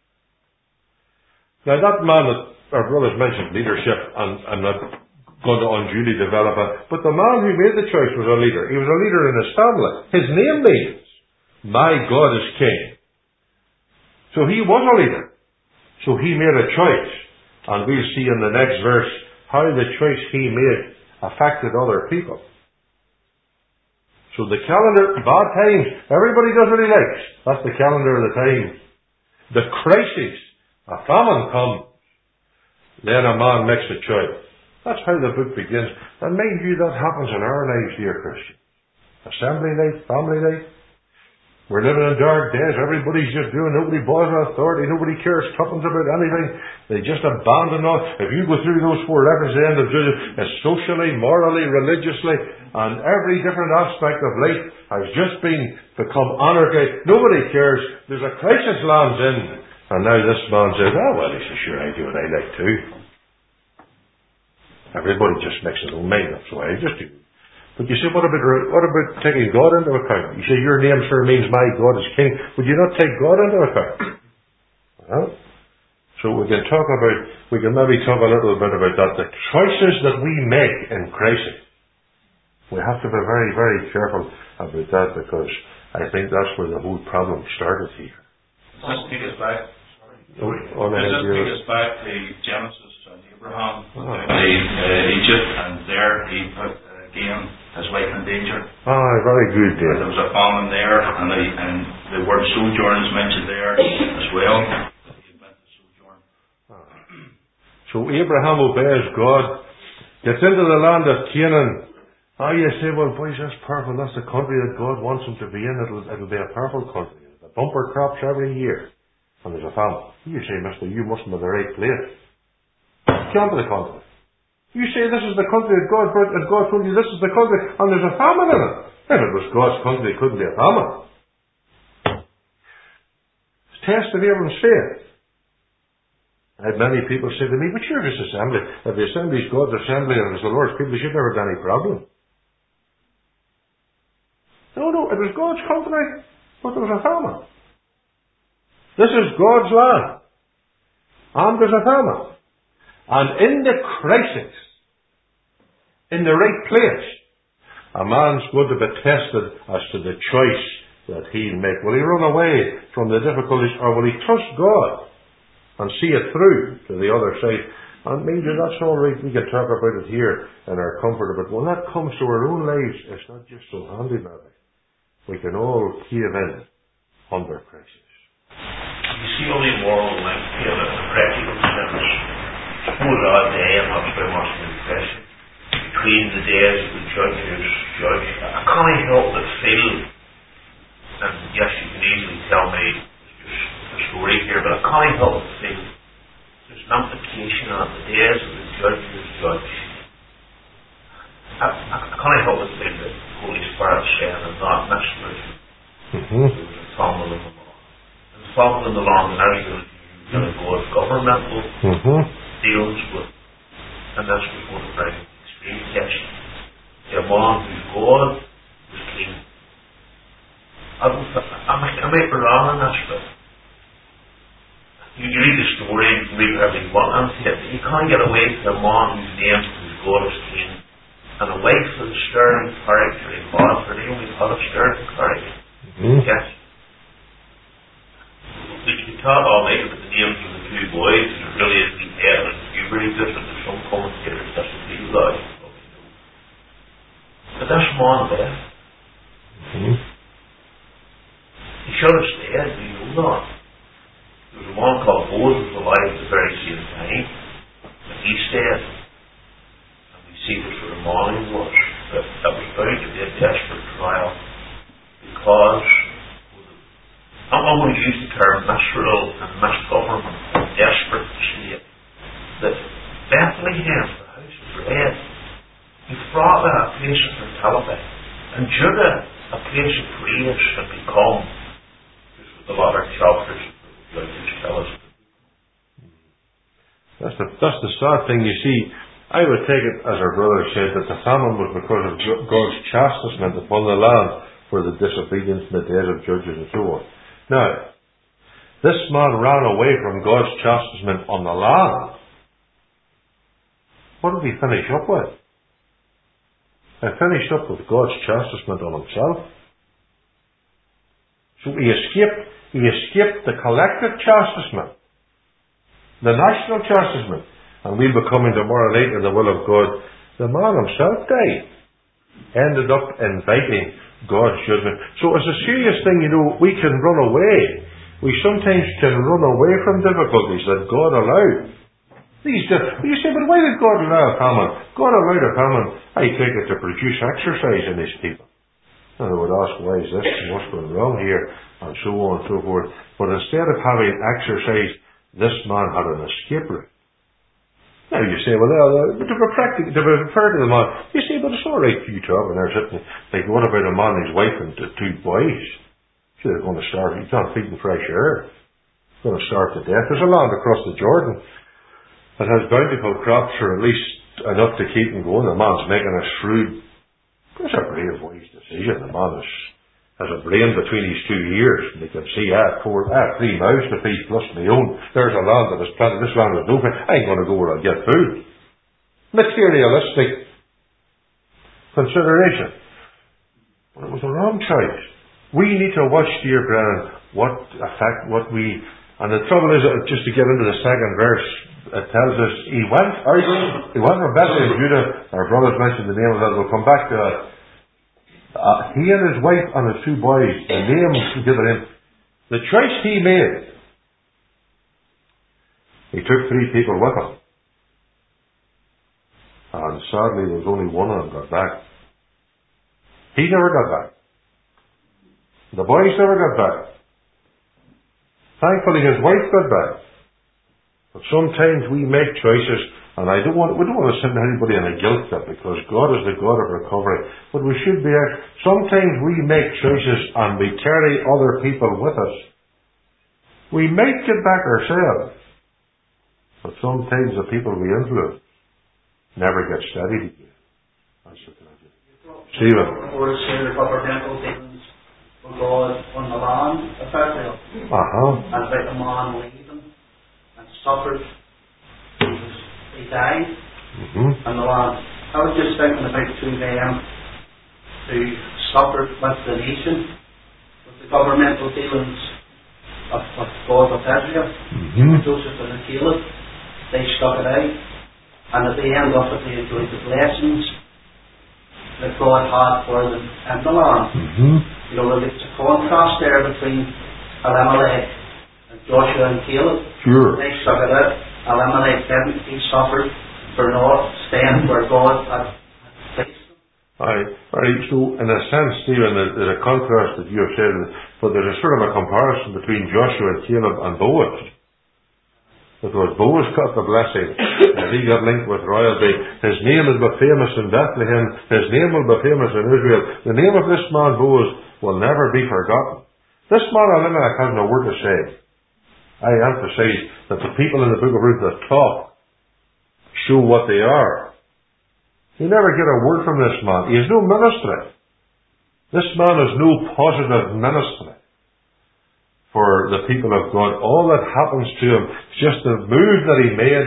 Now that man that our brothers mentioned leadership, and I'm not going to unduly develop it, but the man who made the choice was a leader. He was a leader in his family. His name means, my God is King. So he was a leader. So he made a choice. And we'll see in the next verse how the choice he made affected other people. So the calendar, bad times, everybody does what he likes. That's the calendar of the times. The crisis, a famine comes, then a man makes a choice. That's how the book begins. And mind you, that happens in our lives, dear Christians. Assembly life, family life. We're living in dark days. Everybody's just doing, nobody bothers with authority, nobody cares tuppence about anything. They just abandon all. If you go through those four references at the end of Judges, it's socially, morally, religiously, and every different aspect of life has just been become anarchy. Nobody cares. There's a crisis lands in. And now this man says, oh well, he says, sure, I do what I like too. Everybody just makes his own mind up, so I just do. But you say, what about, what about taking God into account? You say, your name, sir, means my God is King. Would you not take God into account? Well, so we can talk about, we can maybe talk a little bit about that. The choices that we make in crisis. We have to be very, very careful about that, because I think that's where the whole problem started here. Does this take us back? Sorry. Oh, Does this take us back to Genesis and Abraham, oh. uh, uh, Egypt, and there he put uh, again his life in danger? Ah, very good, Dave. There was a famine there, and the, and the word sojourn is mentioned there as well. He went to sojourn. Ah. So Abraham obeys God, Gets into the land of Canaan. Ah, you say, well, boys, that's powerful. That's the country that God wants them to be in. It'll, it'll be a powerful country. The bumper crops every year. And there's a famine. You say, mister, you mustn't be the right place. Come to the country. You say this is the country that God brought, that God told you this is the country, and there's a famine in it. If it was God's country, it couldn't be a famine. Test of everyone's faith. I had many people say to me, but you're this assembly. If the assembly is God's assembly and it was the Lord's people, there should never be any problem. No, no, it was God's country, but there was a famine. This is God's land. And there's a famine. And in the crisis, in the right place, a man's going to be tested as to the choice that he'll make. Will he run away from the difficulties, or will he trust God and see it through to the other side? And maybe that's all right. We can talk about it here in our comfort. But when that comes to our own lives, it's not just so handy, maybe. We can all cave in under crisis. You see only moral length here in a practical sense. Suppose our day, and that's very much an impression, between the days of the judges, judge, I can't help but feel, and yes, you can easily tell me just the story here, but I can't help but feel there's an implication on the days of the judges, judge. I, I, I can't help but feel that the Holy Spirit said, and not mystery. Mm-hmm. There was a family in the law. And following the law, and now you're going to go with governmental mm-hmm. deals with, and that's what's going to bring extreme test. The man who's God was clean. I, don't, I, might, I might be wrong on this, but you, you read the story, you can read whatever you want, and you can't get away from a man whose name whose God is clean. And a wife with a sterling character in God, for Naomi had a sterling character. Mm-hmm. Yes. We can talk all night about the names of the two boys, and it really isn't head and very different to some commentators. That's what they like. But that's man there. Mm-hmm. He should have stayed, we know that. There was a man called Boaz who was alive at the very same time, and he stayed. And we see what sort of man he was. But that was bound to be a desperate trial, because I'm not going to use the term misrule and misgovernment, desperate state. That Bethlehem, the house of bread, Ephrathah, a place of fertility, and Judah, a place of praise, had become, just with the latter chapters of the tell us. That's the, that's the sad thing, you see. I would take it, as our brother said, that the famine was because of God's chastisement upon the land for the disobedience in the days of judges and so on. Now, this man ran away from God's chastisement on the land. What did he finish up with? He finished up with God's chastisement on himself. So he escaped, he escaped the collective chastisement, the national chastisement, and we'll be coming tomorrow night in the will of God. The man himself died. Ended up inviting God's judgment. So it's a serious thing, you know. We can run away. We sometimes can run away from difficulties that God allowed. These, you say, but why did God allow a famine? God allowed a famine, I take it, to produce exercise in His people. And I would ask, why is this? What's going wrong here? And so on and so forth. But instead of having exercise, this man had an escape route. Now you say, well, uh, to be practical, to be fair to the man, you say, but it's all right for you talking there sitting. Like, what about a man and his wife and two boys? Sure, they're going to starve. You can't feed them fresh air. They're going to starve to death. There's a land across the Jordan that has bountiful crops, or at least enough to keep them going. The man's making a shrewd, it's a brave wise decision. The man is, has a brain between his two ears, and he can see, I have four, I have three mouths to feed plus my own. There's a land that is planted, this land is no food. I ain't going to go where I'll get food. Materialistic consideration. But it was the wrong choice. We need to watch, dear brethren, what effect, what we, and the trouble is, uh, just to get into the second verse, it tells us, he went, he went from Bethlehem, Judah. Our brothers mentioned the name of that, we'll come back to it. Uh, he and his wife and his two boys, the names given him, the choice he made, he took three people with him. And sadly, there was only one of them got back. He never got back. The boys never got back. Thankfully, his wife got back. But sometimes we make choices, and I don't want, we don't want to send anybody in a guilt trip, because God is the God of recovery. But we should be, sometimes we make choices and we carry other people with us. We might get back ourselves, but sometimes the people we influence never get steadied again. That's what I do. Stephen. Or say the governmental things with God on the land of Israel. Uh-huh. And about the man leaving and suffered. He died. Mm-hmm. And the land. I was just thinking about two men who suffered with the nation, with the governmental dealings of, of God of Israel. Mm-hmm. Joseph and Caleb. They stuck it out. And at the end of it, they enjoyed the blessings that God had for them in the land. Mm-hmm. You know, there's a contrast there between Elimelech and Joshua and Caleb. Sure. They stuck it out. Elimelech didn't. He suffered for not staying where God had placed them. Aye. Right. So, in a sense, Stephen, there's a contrast that you have said, but there's a sort of a comparison between Joshua and Caleb and Boaz. Because Boaz got the blessing, and he got linked with royalty. His name will be famous in Bethlehem. His name will be famous in Israel. The name of this man, Boaz, will never be forgotten. This man, Elimelech, has no word to say. I emphasize that the people in the book of Ruth that talk show what they are. You never get a word from this man. He has no ministry. This man has no positive ministry for the people of God. All that happens to him is just the move that he made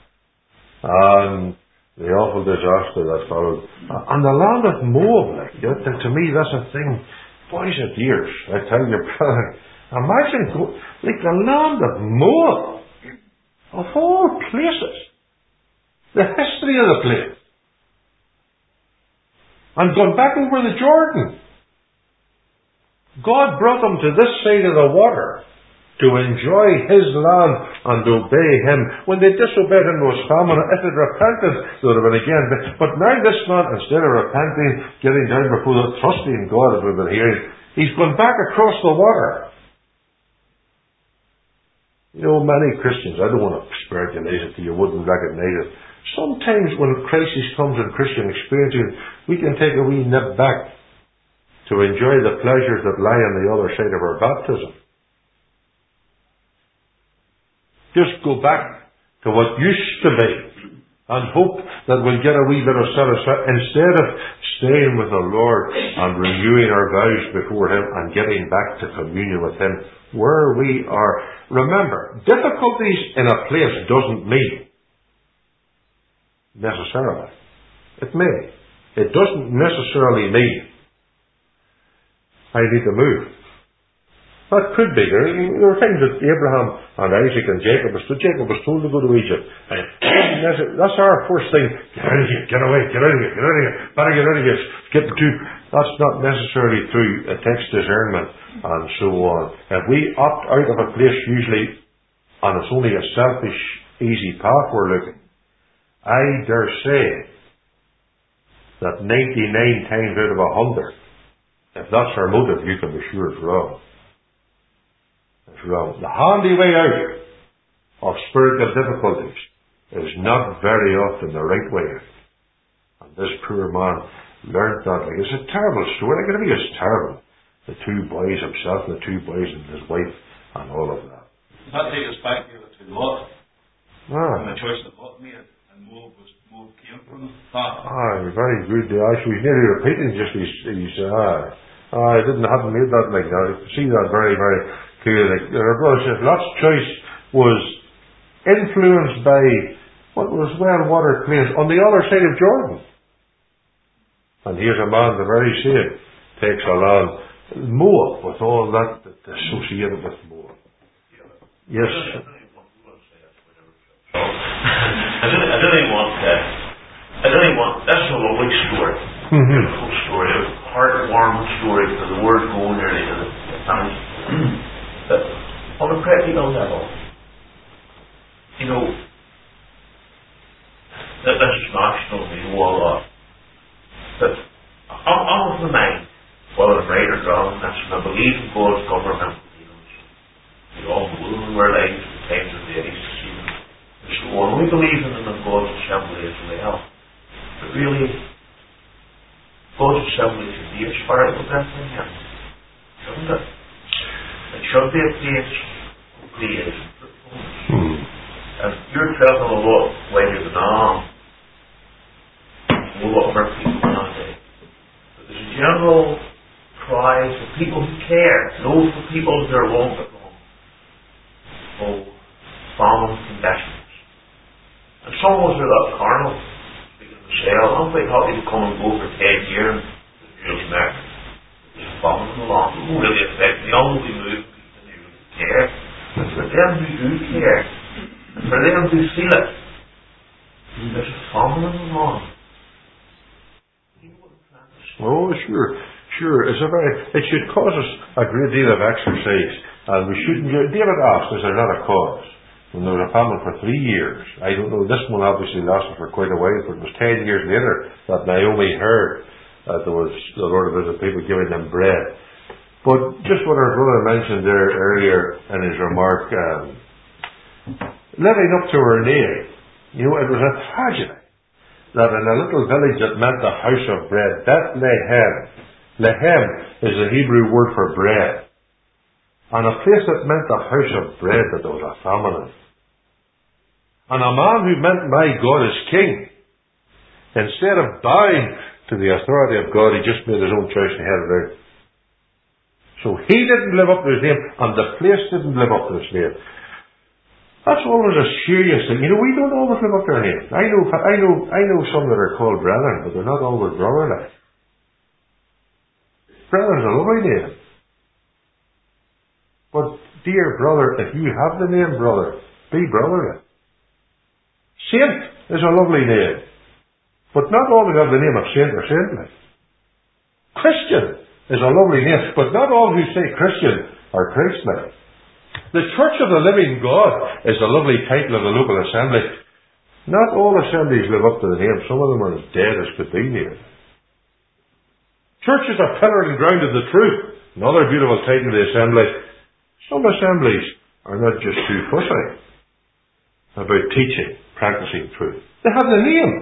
and the awful disaster that followed. And the land of Moab, like, you know, to me that's a thing, boys and dears, I tell you, brother, imagine, go, like the land of Moab, of all places, the history of the place, and gone back over the Jordan. God brought them to this side of the water to enjoy His land and obey Him. When they disobeyed Him, there was famine. If they'd repented, they would have been again. But now this man, instead of repenting, getting down before the trusting in God, as we've been hearing, he's gone back across the water. You know, many Christians, I don't want to spiritualize it so you wouldn't recognize it. Sometimes when crisis comes in Christian experiences, we can take a wee nip back to enjoy the pleasures that lie on the other side of our baptism. Just go back to what used to be and hope that we'll get a wee bit of satisfaction instead of staying with the Lord and renewing our vows before Him and getting back to communion with Him where we are. Remember, difficulties in a place doesn't mean necessarily. It may. It doesn't necessarily mean I need to move. That could be. There, there were times that Abraham and Isaac and Jacob was, Jacob was told to go to Egypt. And that's our first thing. Get out of here, get away, get out of here, get out of here. Better get out of here. Get the two. That's not necessarily through a text discernment and so on. If we opt out of a place usually, and it's only a selfish, easy path we're looking, I dare say that ninety-nine times out of a hundred, if that's our motive, you can be sure it's wrong. It's wrong. The handy way out of spiritual difficulties is not very often the right way out. And this poor man learned that. Like, it's a terrible story. Like, I think it's terrible. The two boys, himself and the two boys and his wife and all of that. Does that take us back here to Lot? Ah. And the choice that Lot made, and Moab was Moab came from that. Ah, very good. Actually, he's nearly repeating just his, his ah, ah, I didn't haven't made that like that. I see that very, very clearly. Our brother says Lot's choice was influenced by what was well-watered plains on the other side of Jordan. And here's a man, the very same, takes along Moab with all that that's associated with Moab. Yes. I don't, I don't even want to, I don't even want, that's a lovely story. Mm-hmm. Beautiful story, a heartwarming story, because the word go nearly to the times. But on a practical level, you know, that this is national, we know all that. But on, on with the mind, whether it's right or wrong, that's when I believe in God's government. We all move in our lives at times of various seasons and so on. We believe in them in God's assembly as well. But really, God's assembly should be a spirit of Bethlehem, shouldn't it? It should be a place of praise and fruitfulness. Hmm. And you're travelling a lot wider than I am. A lot of our people nowadays. But there's a general cry for people who care, no for people who are wrong but wrong. Oh, famine conditions. And some of us are that carnal, speaking of myself. I'm quite happy to come and go for ten years and just make there's famine in the land. It won't really affect me. I'll be moving people who really care. But for them who do care, and for them who feel it, there's a famine in the land. Oh, sure, sure. It's a very, it should cause us a great deal of exercise, and we shouldn't. David asked, "Is there not a cause?" When there was a famine for three years, I don't know. This one obviously lasted for quite a while, but it was ten years later that Naomi heard that there was the Lord of Israel people giving them bread. But just what our brother mentioned there earlier in his remark, um, living up to her name, you know, it was a tragedy that in a little village that meant the house of bread, Bethlehem, Lehem is the Hebrew word for bread, and a place that meant the house of bread, that there was a famine in. And a man who meant my God is king, instead of bowing to the authority of God, he just made his own choice and headed out. So he didn't live up to his name, and the place didn't live up to his name. That's always a serious thing. You know, we don't always live up to our names. I know, I know, I know some that are called brethren, but they're not always brotherly. Brethren's a lovely name. But, dear brother, if you have the name brother, be brotherly. Saint is a lovely name, but not all who have the name of saint are saintly. Christian is a lovely name, but not all who say Christian are Christly. The Church of the Living God is a lovely title of the local assembly. Not all assemblies live up to the name. Some of them are as dead as could be near. Church is a pillar and ground of the truth. Another beautiful title of the assembly. Some assemblies are not just too fussy about teaching, practicing truth. They have the name.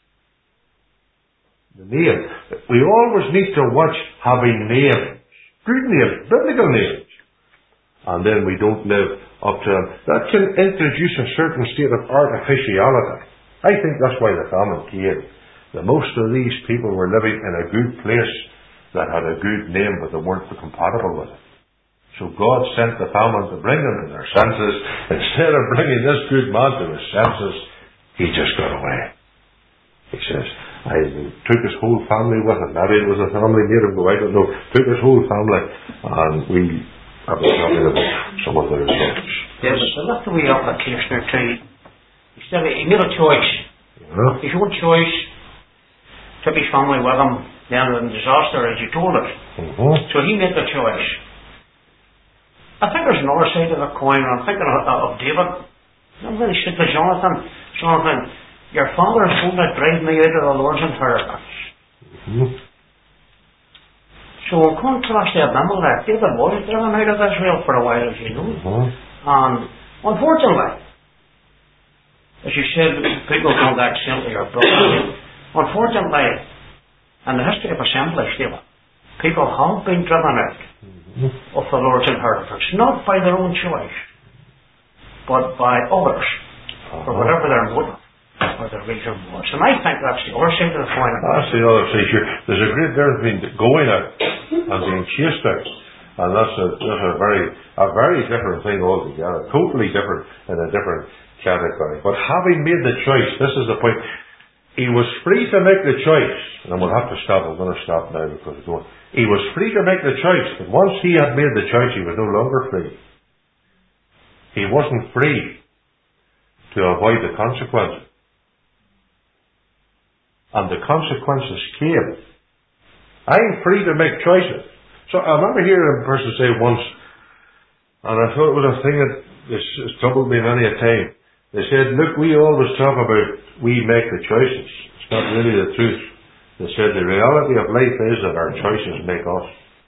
The name. We always need to watch having names. Good names. Biblical names. And then we don't live up to them. That can introduce a certain state of artificiality. I think that's why the famine came. The most of these people were living in a good place that had a good name, but they weren't compatible with it. So God sent the famine to bring them to their senses. Instead of bringing this good man to his senses, he just got away. He says, I took his whole family with him. Maybe it was a family made him go, I don't know. Took his whole family, and we have a talking about some of the results. Yes, so that's the way application or two. He said he made a choice. Yeah. His own choice. Took his family with him. Then in disaster, as you told us. Mm-hmm. So he made the choice. I think there's another side of the coin. I'm thinking of, of David. I'm really sick of Jonathan. Jonathan, your father is going to drive me out of the Lord's inheritance. Mm-hmm. So in contrast to Abimelech, David was driven out of Israel for a while, as you know. Mm-hmm. And unfortunately, as you said, people don't act simply or brotherly. Unfortunately, in the history of assemblies, David, people have been driven out mm-hmm. of the Lord's inheritance, not by their own choice, but by others, uh-huh. for whatever their motive or their reason was. And I think that's the other side of the coin. That's the other side. Sure. There's a great difference between going out and being chased out. And that's a, that's a very a very different thing altogether. Totally different in a different category. But having made the choice, this is the point. He was free to make the choice. And we'll have to stop. I'm going to stop now because it's going. He was free to make the choice. But once he had made the choice, he was no longer free. He wasn't free to avoid the consequences. And the consequences came. I'm free to make choices. So I remember hearing a person say once, and I thought it was a thing that has troubled me many a time, They said, look, we always talk about we make the choices. It's not really the truth. They said the reality of life is that our choices make us.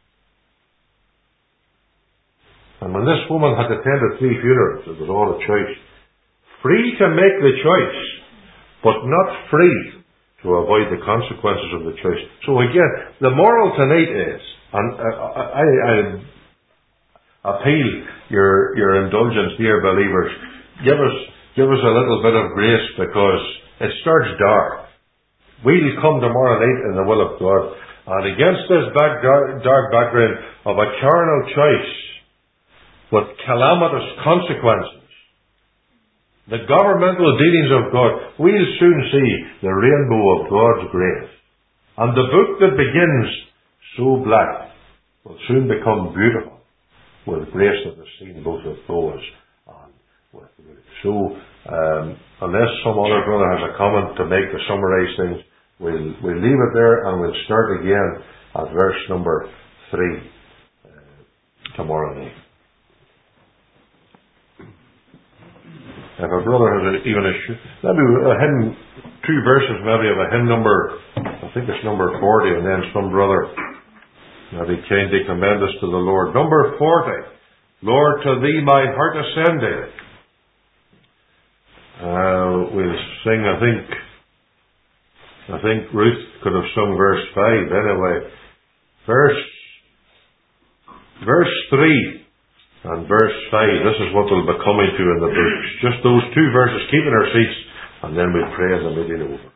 And when this woman had attended three funerals, it was all a choice. Free to make the choice, but not free to avoid the consequences of the choice. So again, the moral tonight is, and I, I, I appeal your your indulgence, dear believers, give us give us a little bit of grace, because it starts dark. We'll come tomorrow night in the will of God, and against this back, dark, dark background of a carnal choice with calamitous consequences, the governmental dealings of God, we'll soon see the rainbow of God's grace. And the book that begins so black will soon become beautiful with grace that is seen both with Boaz and with Ruth. So, um, unless some other brother has a comment to make to summarise things, we'll, we'll leave it there, and we'll start again at verse number three uh, tomorrow night. If a brother has a, even a, maybe a hymn, two verses maybe of a hymn number, I think it's number forty, and then some brother maybe kindly commend us to the Lord. Number forty, Lord, to thee my heart ascended. Uh, we'll sing, I think, I think Ruth could have sung verse five anyway. Verse, verse three. And verse five, this is what we'll be coming to in the books. Just those two verses, keep in our seats, and then we'll pray and the meeting over.